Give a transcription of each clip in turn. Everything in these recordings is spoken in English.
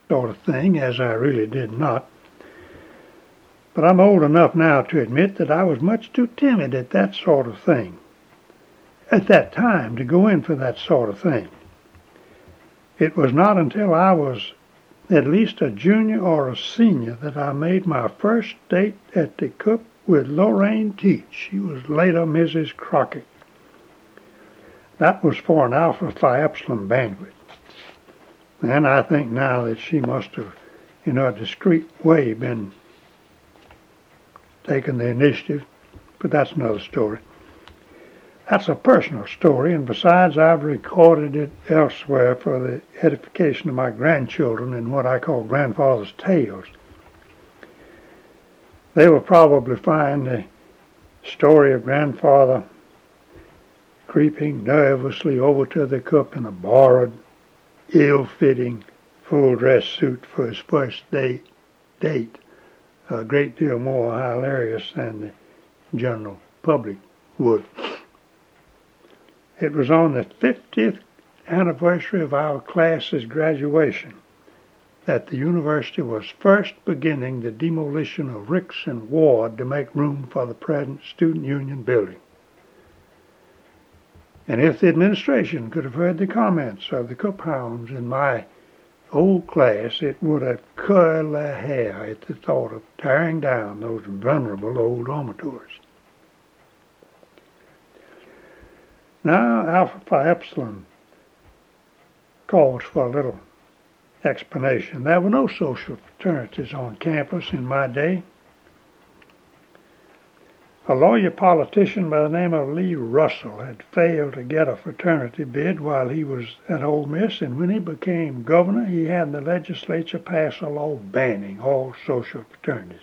sort of thing, as I really did not. But I'm old enough now to admit that I was much too timid at that sort of thing, at that time, to go in for that sort of thing. It was not until I was at least a junior or a senior that I made my first date at the Coop with Lorraine Teach. She was later Mrs. Crockett. That was for an Alpha Phi Epsilon banquet. And I think now that she must have, in a discreet way, been taking the initiative, but that's another story. That's a personal story, and besides, I've recorded it elsewhere for the edification of my grandchildren in what I call Grandfather's Tales. They will probably find the story of Grandfather creeping nervously over to the Coop in a borrowed, ill-fitting, full-dress suit for his first date a great deal more hilarious than the general public would. It was on the 50th anniversary of our class's graduation that the university was first beginning the demolition of Ricks and Ward to make room for the present Student Union building. And if the administration could have heard the comments of the Coop hounds in my old class, it would have curled their hair at the thought of tearing down those venerable old dormitories. Now, Alpha Phi Epsilon calls for a little explanation. There were no social fraternities on campus in my day. A lawyer politician by the name of Lee Russell had failed to get a fraternity bid while he was at Ole Miss, and when he became governor, he had the legislature pass a law banning all social fraternities.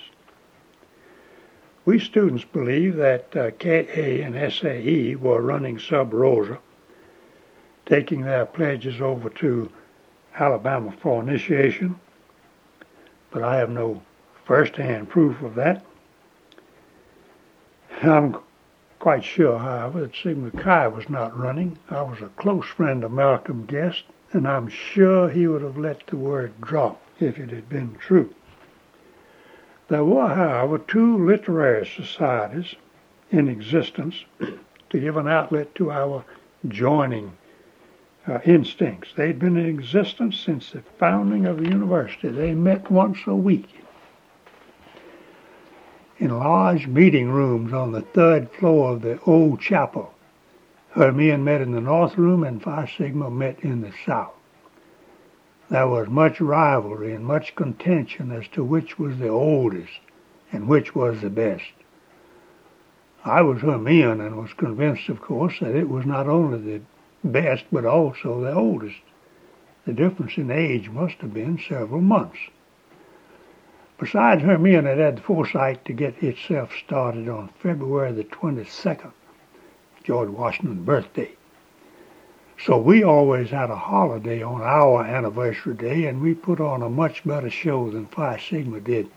We students believed that KA and SAE were running sub rosa, taking their pledges over to Alabama for initiation, but I have no first-hand proof of that. I'm quite sure, however, that Sigma Chi was not running. I was a close friend of Malcolm Guest, and I'm sure he would have let the word drop if it had been true. There were, however, two literary societies in existence to give an outlet to our joining instincts. They'd been in existence since the founding of the university. They met once a week in large meeting rooms on the third floor of the old chapel. Hermian met in the north room and Phi Sigma met in the south. There was much rivalry and much contention as to which was the oldest and which was the best. I was Hermian and was convinced, of course, that it was not only the best but also the oldest. The difference in age must have been several months. Besides, Hermian had had the foresight to get itself started on February the 22nd, George Washington's birthday. So we always had a holiday on our anniversary day, and we put on a much better show than Phi Sigma did.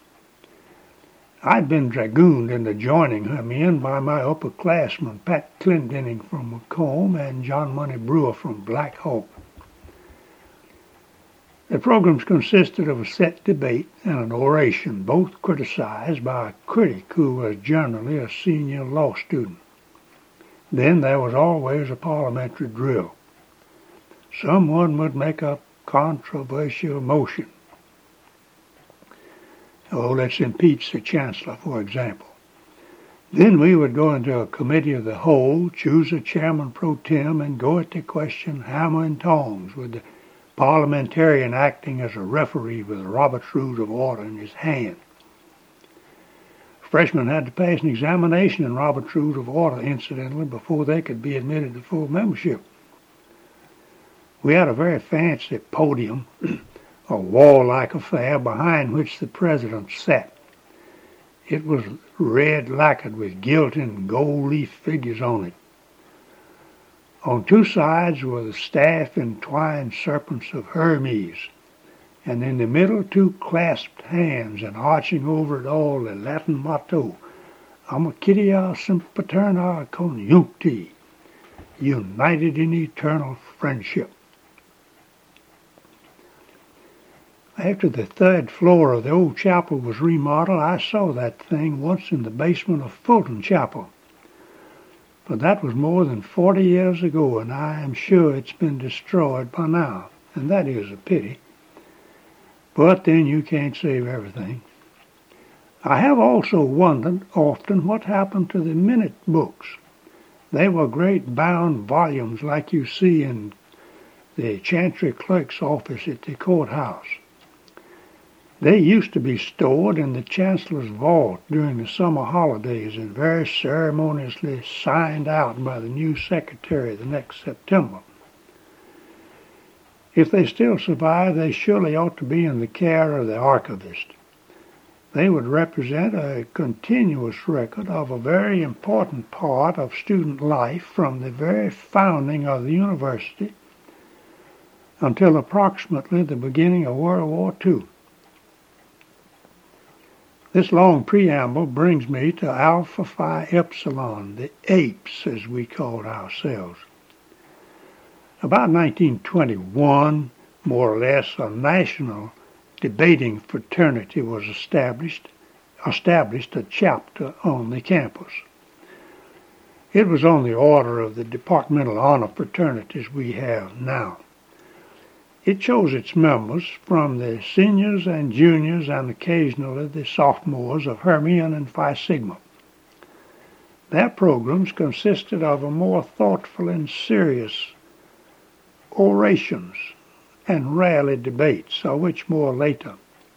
I'd been dragooned into joining Hermian by my upperclassmen, Pat Clendenning from Macomb and John Money Brewer from Black Hawk. The programs consisted of a set debate and an oration, both criticized by a critic who was generally a senior law student. Then there was always a parliamentary drill. Someone would make a controversial motion. Oh, let's impeach the chancellor, for example. Then we would go into a committee of the whole, choose a chairman pro tem, and go at the question hammer and tongs, with the parliamentarian acting as a referee with Robert's Rules of Order in his hand. Freshmen had to pass an examination in Robert's Rules of Order, incidentally, before they could be admitted to full membership. We had a very fancy podium, a wall-like affair behind which the president sat. It was red lacquered with gilt and gold leaf figures on it. On two sides were the staff-entwined serpents of Hermes, and in the middle two clasped hands, and arching over it all the Latin motto, Amicitia Sempiterna Conjuncti, united in eternal friendship. After the third floor of the old chapel was remodeled, I saw that thing once in the basement of Fulton Chapel. But that was more than 40 years ago, and I am sure it's been destroyed by now, and that is a pity. But then you can't save everything. I have also wondered often what happened to the minute books. They were great bound volumes like you see in the Chancery Clerk's office at the courthouse. They used to be stored in the Chancellor's vault during the summer holidays and very ceremoniously signed out by the new secretary the next September. If they still survive, they surely ought to be in the care of the archivist. They would represent a continuous record of a very important part of student life from the very founding of the university until approximately the beginning of World War II. This long preamble brings me to Alpha Phi Epsilon, the apes as we called ourselves. About 1921, more or less, a national debating fraternity was established, a chapter on the campus. It was on the order of the departmental honor fraternities we have now. It chose its members from the seniors and juniors and occasionally the sophomores of Hermione and Phi Sigma. Their programs consisted of a more thoughtful and serious orations and rarely debates, of which more later.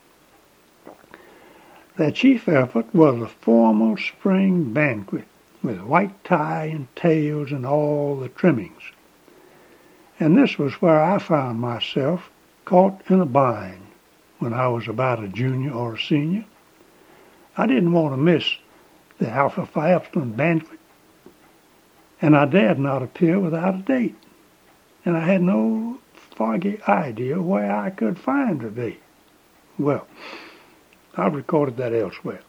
Their chief effort was a formal spring banquet with white tie and tails and all the trimmings. And this was where I found myself caught in a bind when I was about a junior or a senior. I didn't want to miss the Alpha Phi Epsilon banquet, and I dared not appear without a date, and I had no foggy idea where I could find a date. Well, I've recorded that elsewhere.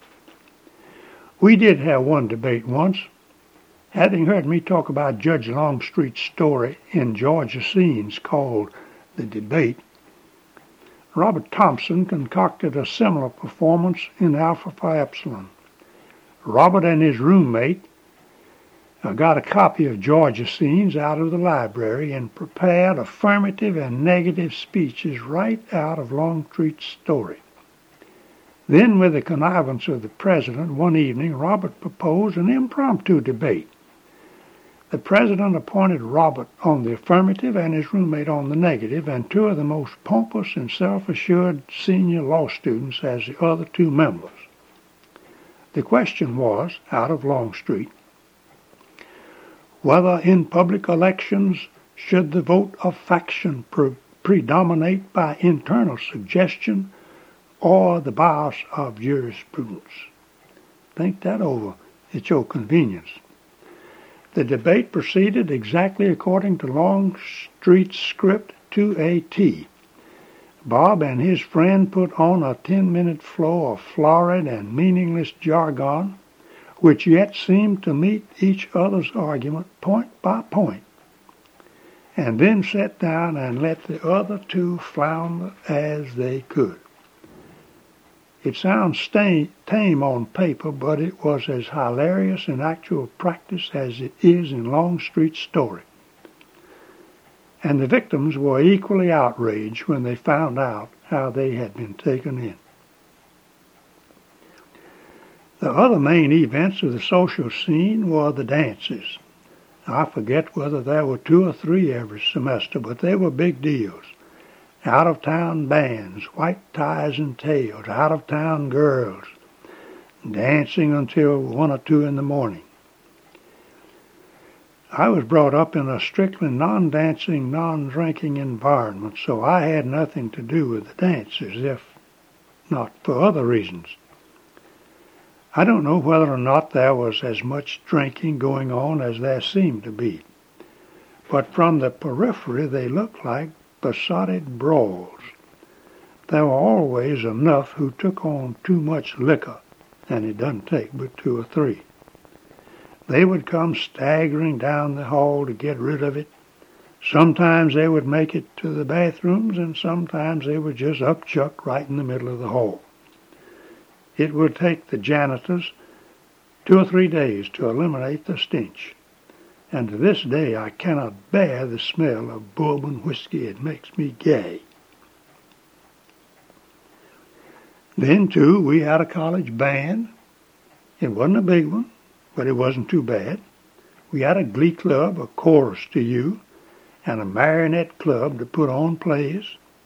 We did have one debate once. Having heard me talk about Judge Longstreet's story in Georgia Scenes called The Debate, Robert Thompson concocted a similar performance in Alpha Phi Epsilon. Robert and his roommate got a copy of Georgia Scenes out of the library and prepared affirmative and negative speeches right out of Longstreet's story. Then, with the connivance of the president, one evening Robert proposed an impromptu debate. The president appointed Robert on the affirmative and his roommate on the negative, and two of the most pompous and self-assured senior law students as the other two members. The question was, out of Longstreet, whether in public elections should the vote of faction predominate by internal suggestion or the bias of jurisprudence. Think that over at your convenience. The debate proceeded exactly according to Longstreet's script to a T. Bob and his friend put on a 10-minute flow of florid and meaningless jargon, which yet seemed to meet each other's argument point by point, and then sat down and let the other two flounder as they could. It sounds tame on paper, but it was as hilarious in actual practice as it is in Longstreet's story. And the victims were equally outraged when they found out how they had been taken in. The other main events of the social scene were the dances. I forget whether there were 2 or 3 every semester, but they were big deals. Out-of-town bands, white ties and tails, out-of-town girls, dancing until 1 or 2 in the morning. I was brought up in a strictly non-dancing, non-drinking environment, so I had nothing to do with the dances, if not for other reasons. I don't know whether or not there was as much drinking going on as there seemed to be, but from the periphery they looked like besotted brawls. There were always enough who took on too much liquor, and it doesn't take but 2 or 3. They would come staggering down the hall to get rid of it, Sometimes they would make it to the bathrooms, and sometimes they would just upchuck right in the middle of the hall. It would take the janitors 2 or 3 days to eliminate the stench, and to this day I cannot bear the smell of bourbon whiskey. It makes me gay. Then, too, we had a college band. It wasn't a big one, but it wasn't too bad. We had a glee club, a chorus to you, and a marionette club to put on plays.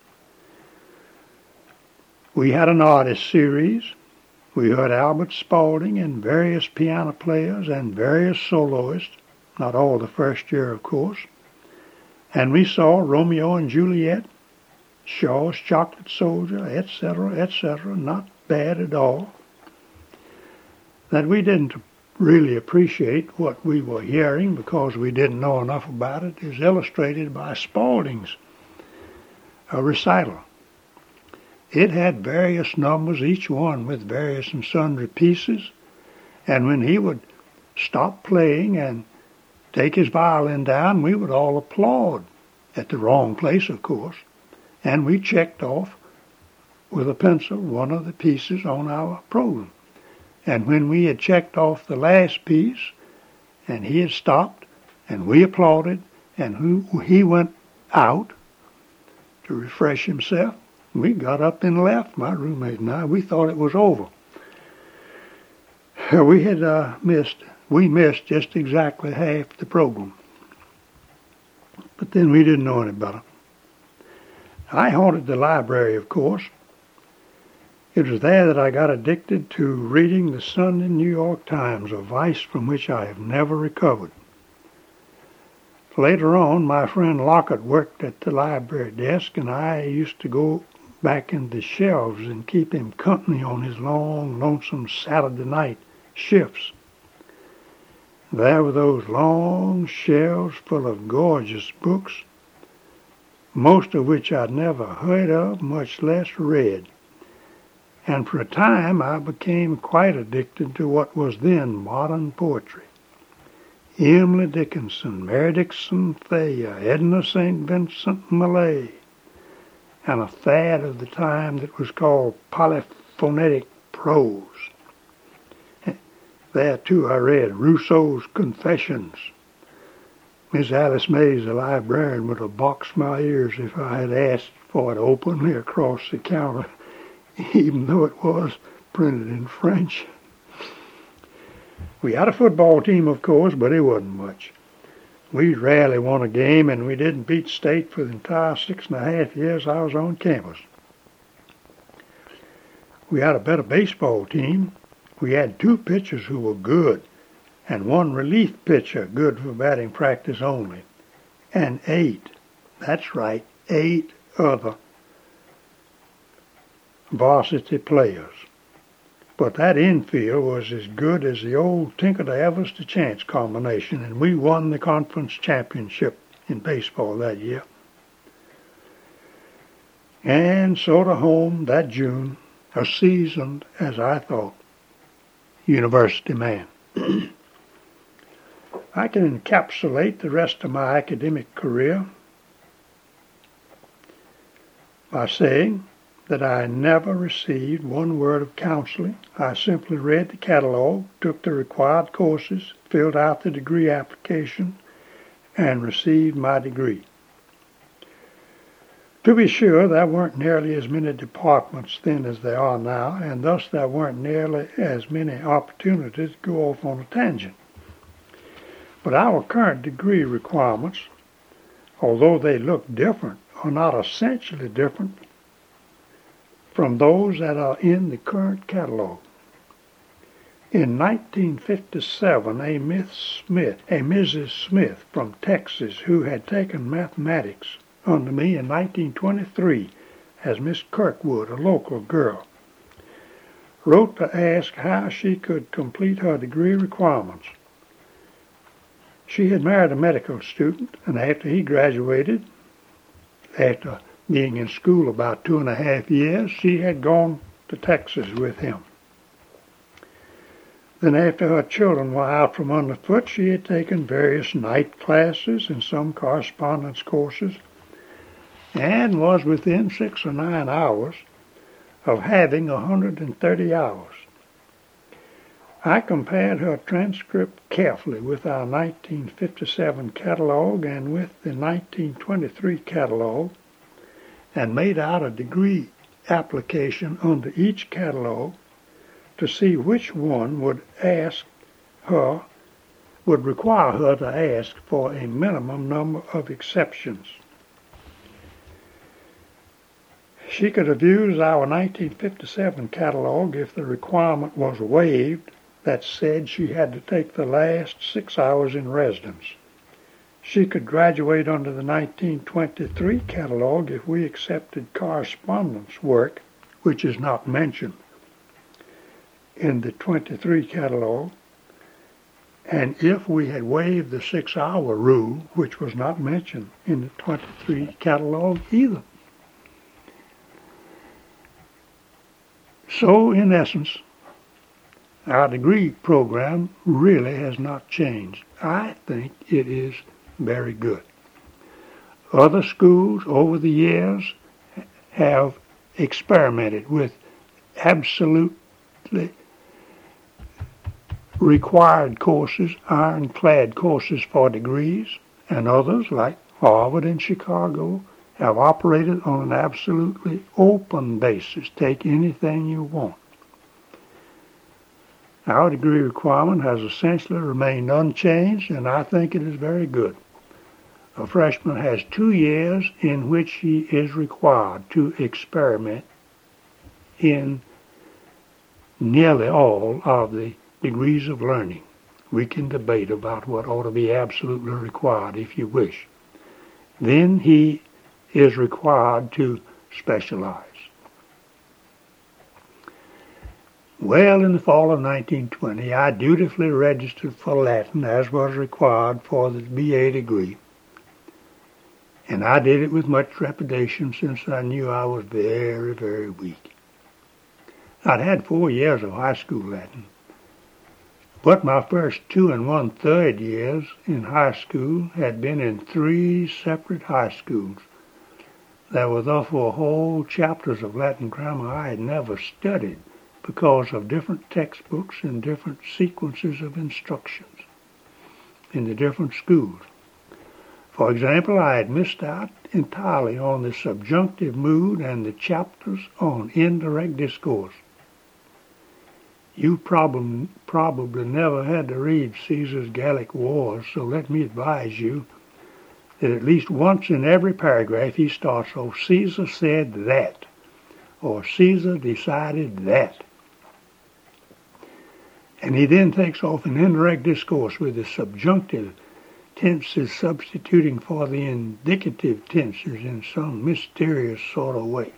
We had an artist series. We heard Albert Spaulding and various piano players and various soloists, not all the first year, of course. And we saw Romeo and Juliet, Shaw's Chocolate Soldier, etc., etc., not bad at all. That we didn't really appreciate what we were hearing because we didn't know enough about it is illustrated by Spaulding's recital. It had various numbers, each one with various and sundry pieces, and when he would stop playing and take his violin down, we would all applaud, at the wrong place, of course, and we checked off with a pencil one of the pieces on our program. And when we had checked off the last piece, and he had stopped, and we applauded, and he went out to refresh himself, we got up and left, my roommate and I. We thought it was over. We had missed just exactly half the program. But then we didn't know any better. I haunted the library, of course. It was there that I got addicted to reading the Sunday New York Times, a vice from which I have never recovered. Later on, my friend Lockett worked at the library desk, and I used to go back in the shelves and keep him company on his long, lonesome Saturday night shifts. There were those long shelves full of gorgeous books, most of which I'd never heard of, much less read. And for a time I became quite addicted to what was then modern poetry. Emily Dickinson, Mary Dixon Thayer, Edna St. Vincent Millay, and a fad of the time that was called polyphonetic prose. There, too, I read Rousseau's Confessions. Miss Alice Mays, the librarian, would have boxed my ears if I had asked for it openly across the counter, even though it was printed in French. We had a football team, of course, but it wasn't much. We rarely won a game, and we didn't beat state for the entire 6.5 years I was on campus. We had a better baseball team. We had 2 pitchers who were good, and 1 relief pitcher good for batting practice only, and 8, that's right, 8 other varsity players. But that infield was as good as the old Tinker to Evers to Chance combination, and we won the conference championship in baseball that year. And so to home that June, a seasoned, as I thought, university man. I can encapsulate the rest of my academic career by saying that I never received 1 word of counseling. I simply read the catalog, took the required courses, filled out the degree application, and received my degree. To be sure, there weren't nearly as many departments then as there are now, and thus there weren't nearly as many opportunities to go off on a tangent. But our current degree requirements, although they look different, are not essentially different from those that are in the current catalog. In 1957, a Mrs. Smith from Texas, who had taken mathematics under me in 1923 as Miss Kirkwood, a local girl, wrote to ask how she could complete her degree requirements. She had married a medical student, and after he graduated, after being in school about 2.5 years, she had gone to Texas with him. Then after her children were out from underfoot, she had taken various night classes and some correspondence courses, and was within 6 or 9 hours of having 130 hours. I compared her transcript carefully with our 1957 catalog and with the 1923 catalog, and made out a degree application under each catalog to see which one would require her to ask for a minimum number of exceptions. She could have used our 1957 catalog if the requirement was waived that said she had to take the last 6 hours in residence. She could graduate under the 1923 catalog if we accepted correspondence work, which is not mentioned in the 23 catalog, and if we had waived the 6-hour rule, which was not mentioned in the 23 catalog either. So, in essence, our degree program really has not changed. I think it is very good. Other schools over the years have experimented with absolutely required courses, ironclad courses for degrees, and others, like Harvard and Chicago, have operated on an absolutely open basis. Take anything you want. Our degree requirement has essentially remained unchanged, and I think it is very good. A freshman has 2 years in which he is required to experiment in nearly all of the degrees of learning. We can debate about what ought to be absolutely required if you wish. Then he is required to specialize. Well, in the fall of 1920, I dutifully registered for Latin as was required for the BA degree. And I did it with much trepidation since I knew I was very, very weak. I'd had 4 years of high school Latin, but my first 2 1/3 years in high school had been in 3 separate high schools. There were therefore whole chapters of Latin grammar I had never studied because of different textbooks and different sequences of instructions in the different schools. For example, I had missed out entirely on the subjunctive mood and the chapters on indirect discourse. You probably never had to read Caesar's Gallic Wars, so let me advise you that at least once in every paragraph he starts off, Caesar said that, or Caesar decided that. And he then takes off an indirect discourse with the subjunctive tenses substituting for the indicative tenses in some mysterious sort of way.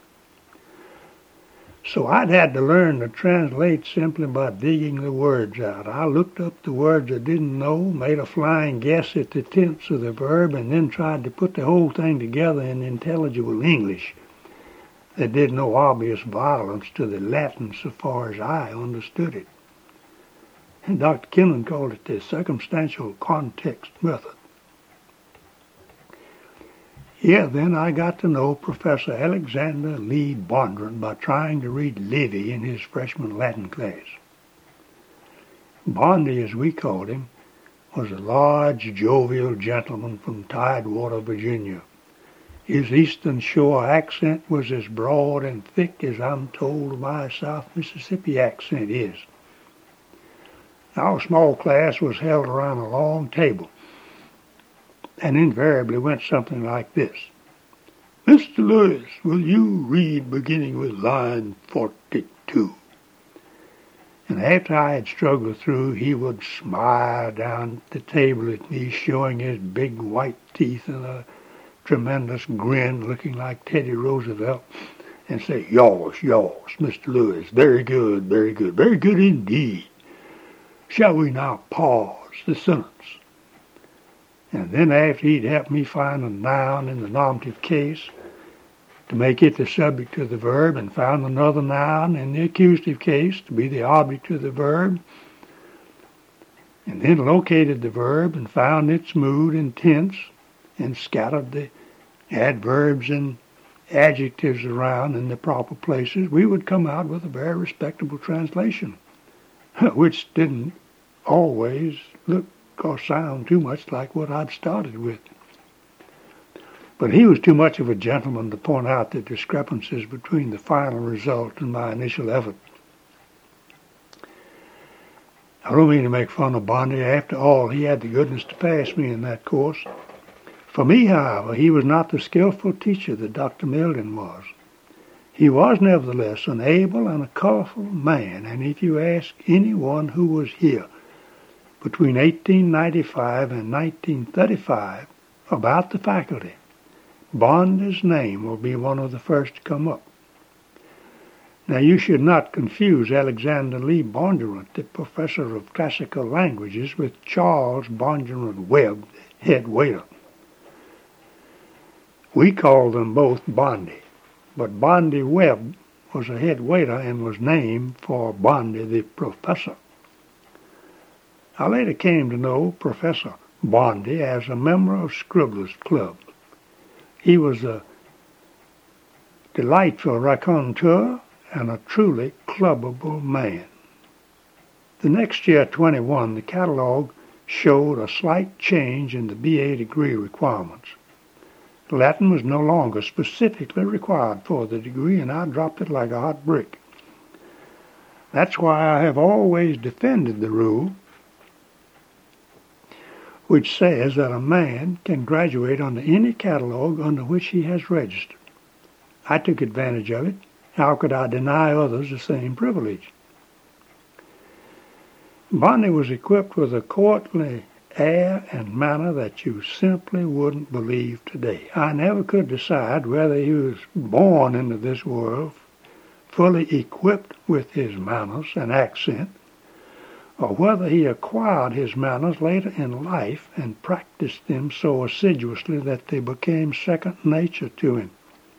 So I'd had to learn to translate simply by digging the words out. I looked up the words I didn't know, made a flying guess at the tense of the verb, and then tried to put the whole thing together in intelligible English that did no obvious violence to the Latin so far as I understood it. And Dr. Kinlan called it the circumstantial context method. Here, then, I got to know Professor Alexander Lee Bondron by trying to read Livy in his freshman Latin class. Bondy, as we called him, was a large, jovial gentleman from Tidewater, Virginia. His Eastern Shore accent was as broad and thick as I'm told my South Mississippi accent is. Our small class was held around a long table, and invariably went something like this. Mr. Lewis, will you read beginning with line 42? And after I had struggled through, he would smile down the table at me, showing his big white teeth and a tremendous grin looking like Teddy Roosevelt, and say, Yours, Mr. Lewis, very good, very good, very good indeed. Shall we now pause the sentence? And then after he'd helped me find a noun in the nominative case to make it the subject of the verb, and found another noun in the accusative case to be the object of the verb, and then located the verb and found its mood and tense and scattered the adverbs and adjectives around in the proper places, we would come out with a very respectable translation, which didn't always look or sound too much like what I'd started with. But he was too much of a gentleman to point out the discrepancies between the final result and my initial effort. I don't mean to make fun of Bondi. After all, he had the goodness to pass me in that course. For me, however, he was not the skillful teacher that Dr. Milden was. He was nevertheless an able and a colorful man, and if you ask anyone who was here between 1895 and 1935 about the faculty, Bondi's name will be one of the first to come up. Now, you should not confuse Alexander Lee Bondurant, the professor of classical languages, with Charles Bondurant Webb, the head waiter. We called them both Bondi, but Bondi Webb was a head waiter and was named for Bondi the professor. I later came to know Professor Bondi as a member of Scribblers Club. He was a delightful raconteur and a truly clubbable man. The next year, 21, the catalog showed a slight change in the BA degree requirements. Latin was no longer specifically required for the degree, and I dropped it like a hot brick. That's why I have always defended the rule which says that a man can graduate under any catalog under which he has registered. I took advantage of it. How could I deny others the same privilege? Bondi was equipped with a courtly air and manner that you simply wouldn't believe today. I never could decide whether he was born into this world fully equipped with his manners and accent, or whether he acquired his manners later in life and practiced them so assiduously that they became second nature to him.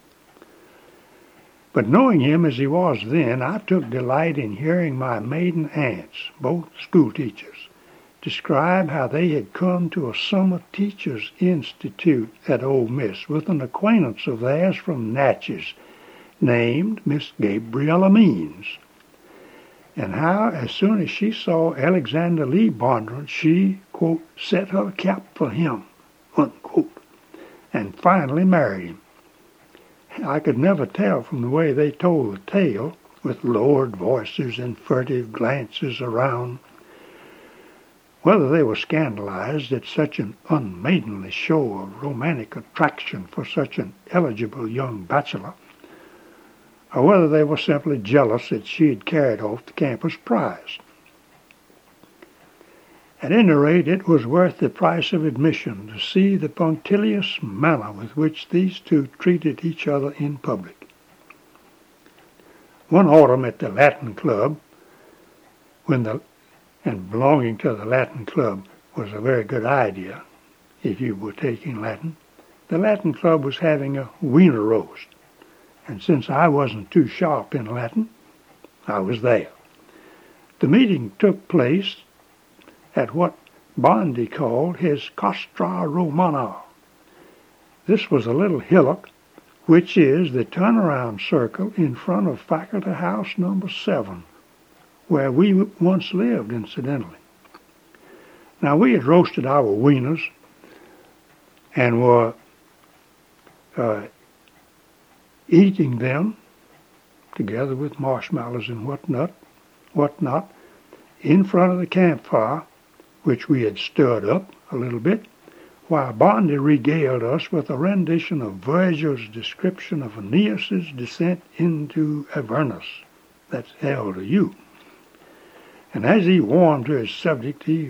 But knowing him as he was then, I took delight in hearing my maiden aunts, both schoolteachers, describe how they had come to a summer teachers' institute at Ole Miss with an acquaintance of theirs from Natchez named Miss Gabriella Means, and how as soon as she saw Alexander Lee Bondurant, she, quote, set her cap for him, unquote, and finally married him. I could never tell from the way they told the tale, with lowered voices and furtive glances around, whether they were scandalized at such an unmaidenly show of romantic attraction for such an eligible young bachelor, or whether they were simply jealous that she had carried off the campus prize. At any rate, it was worth the price of admission to see the punctilious manner with which these two treated each other in public. One autumn at the Latin Club, and belonging to the Latin Club was a very good idea if you were taking Latin, the Latin Club was having a wiener roast, and since I wasn't too sharp in Latin, I was there. The meeting took place at what Bondi called his Castra Romana. This was a little hillock, which is the turnaround circle in front of Faculty House number 7, where we once lived, incidentally. Now, we had roasted our wieners and were eating them together with marshmallows and whatnot, in front of the campfire, which we had stirred up a little bit, while Bondi regaled us with a rendition of Virgil's description of Aeneas's descent into Avernus. That's L to U. And as he warmed to his subject, he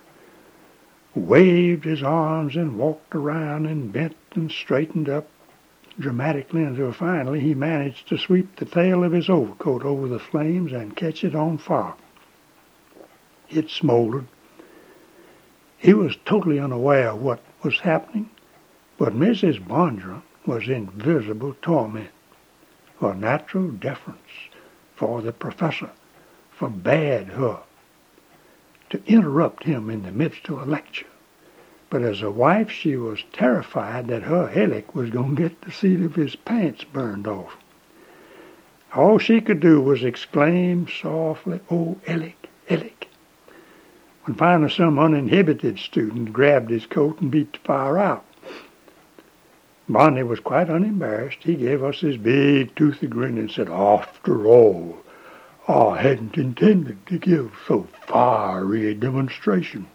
waved his arms and walked around and bent and straightened up dramatically until finally he managed to sweep the tail of his overcoat over the flames and catch it on fire. It smoldered. He was totally unaware of what was happening, but Mrs. Bondurant was in visible torment. Her natural deference for the professor forbade her to interrupt him in the midst of a lecture. But as a wife, she was terrified that her Elick was going to get the seat of his pants burned off. All she could do was exclaim softly, "Oh, Elick, Elick," when finally some uninhibited student grabbed his coat and beat the fire out. Barney was quite unembarrassed. He gave us his big toothy grin and said, "After all, I hadn't intended to give so fiery a demonstration."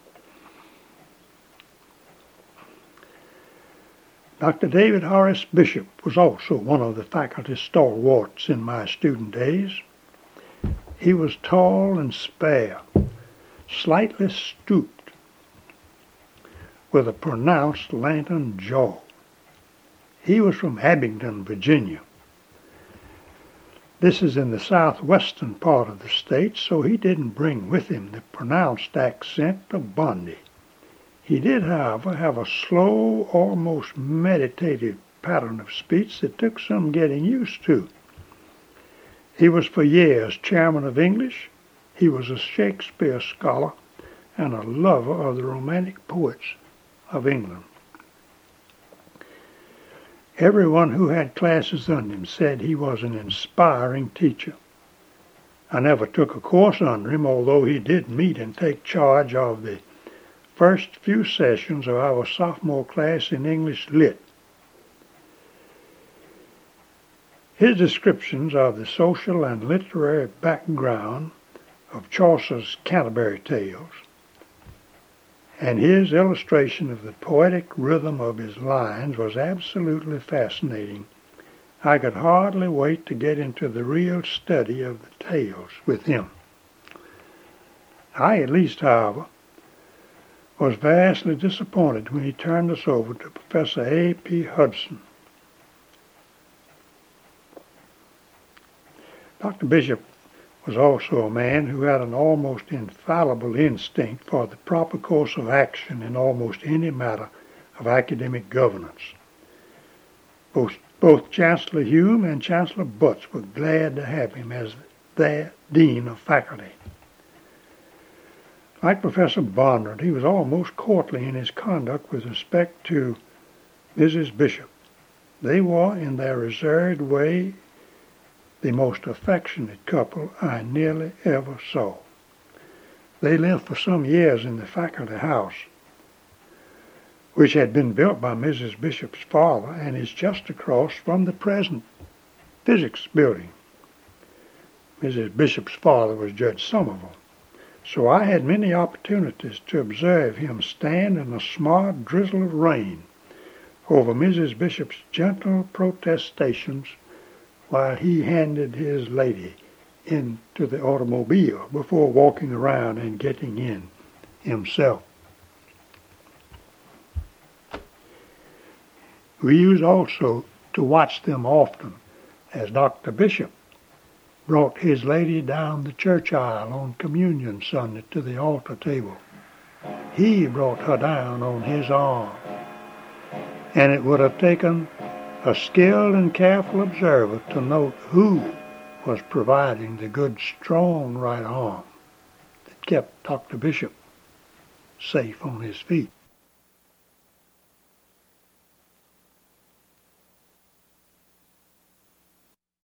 Dr. David Horace Bishop was also one of the faculty stalwarts in my student days. He was tall and spare, slightly stooped, with a pronounced lantern jaw. He was from Abingdon, Virginia. This is in the southwestern part of the state, so he didn't bring with him the pronounced accent of Bundy. He did, however, have a slow, almost meditative pattern of speech that took some getting used to. He was for years chairman of English. He was a Shakespeare scholar and a lover of the romantic poets of England. Everyone who had classes under him said he was an inspiring teacher. I never took a course under him, although he did meet and take charge of the first few sessions of our sophomore class in English Lit. His descriptions of the social and literary background of Chaucer's Canterbury Tales and his illustration of the poetic rhythm of his lines was absolutely fascinating. I could hardly wait to get into the real study of the tales with him. I, at least, however, was vastly disappointed when he turned us over to Professor A.P. Hudson. Dr. Bishop was also a man who had an almost infallible instinct for the proper course of action in almost any matter of academic governance. Both Chancellor Hume and Chancellor Butts were glad to have him as their Dean of Faculty. Like Professor Barnard, he was almost courtly in his conduct with respect to Mrs. Bishop. They were, in their reserved way, the most affectionate couple I nearly ever saw. They lived for some years in the faculty house, which had been built by Mrs. Bishop's father and is just across from the present physics building. Mrs. Bishop's father was Judge Somerville, so I had many opportunities to observe him stand in a smart drizzle of rain over Mrs. Bishop's gentle protestations while he handed his lady into the automobile before walking around and getting in himself. We used also to watch them often as Dr. Bishop brought his lady down the church aisle on Communion Sunday to the altar table. He brought her down on his arm, and it would have taken a skilled and careful observer to note who was providing the good, strong right arm that kept Dr. Bishop safe on his feet.